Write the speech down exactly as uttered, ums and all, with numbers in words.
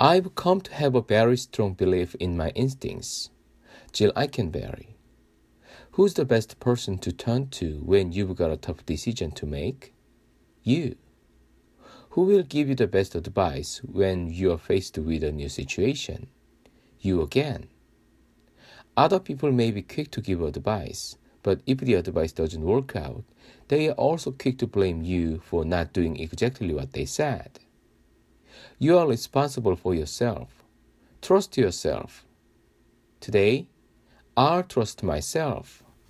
I've come to have a very strong belief in my instincts. Jill Eikenberry. Who's the best person to turn to when you've got a tough decision to make? You. Who will give you the best advice when you are faced with a new situation? You again. Other people may be quick to give advice, but if the advice doesn't work out, they are also quick to blame you for not doing exactly what they said. You are responsible for yourself. Trust yourself. Today, I'll trust myself.